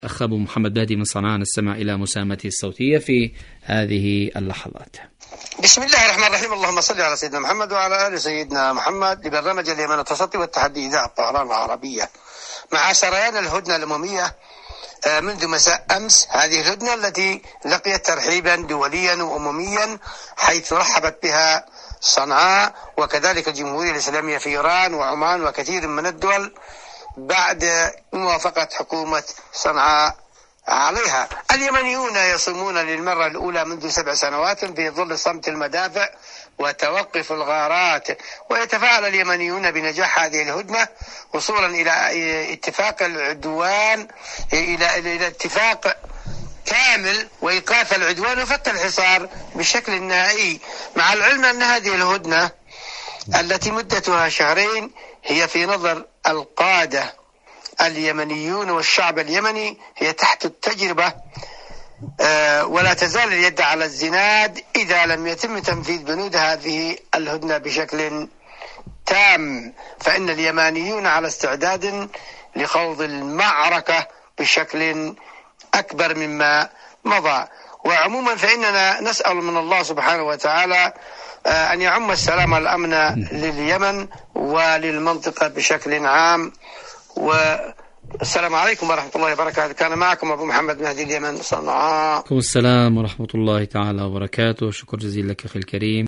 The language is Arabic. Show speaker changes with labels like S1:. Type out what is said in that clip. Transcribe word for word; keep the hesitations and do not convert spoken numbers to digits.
S1: أخ أبو محمد بادي من صنعاء نستمع إلى مساهمته الصوتية في هذه اللحظات.
S2: بسم الله الرحمن الرحيم. اللهم صل على سيدنا محمد وعلى آل سيدنا محمد. لبرنامج اليمن التصدي والتحدي إذاعة طهران العربية. مع سريان الهدنة الأممية منذ مساء أمس، هذه الهدنة التي لقيت ترحيبا دوليا وأمميا، حيث رحبت بها صنعاء وكذلك الجمهورية الإسلامية في إيران وعمان وكثير من الدول بعد موافقة حكومة صنعاء عليها. اليمنيون يصومون للمرة الأولى منذ سبع سنوات في ظل صمت المدافع وتوقف الغارات، ويتفاعل اليمنيون بنجاح هذه الهدنة وصولا إلى اتفاق العدوان إلى إلى اتفاق كامل وإيقاف العدوان وفك الحصار بشكل نهائي. مع العلم أن هذه الهدنة التي مدتها شهرين هي في نظر القادة اليمنيون والشعب اليمني هي تحت التجربة، أه ولا تزال اليد على الزناد إذا لم يتم تنفيذ بنود هذه الهدنة بشكل تام، فإن اليمنيون على استعداد لخوض المعركة بشكل أكبر مما مضى. وعموما فإننا نسأل من الله سبحانه وتعالى أن يعم السلام والأمن لليمن وللمنطقة بشكل عام. والسلام عليكم ورحمة الله وبركاته. كان معكم أبو محمد مهدي اليمن صنعاء.
S1: السلام ورحمة الله تعالى وبركاته. شكر جزيلا لك أخي الكريم.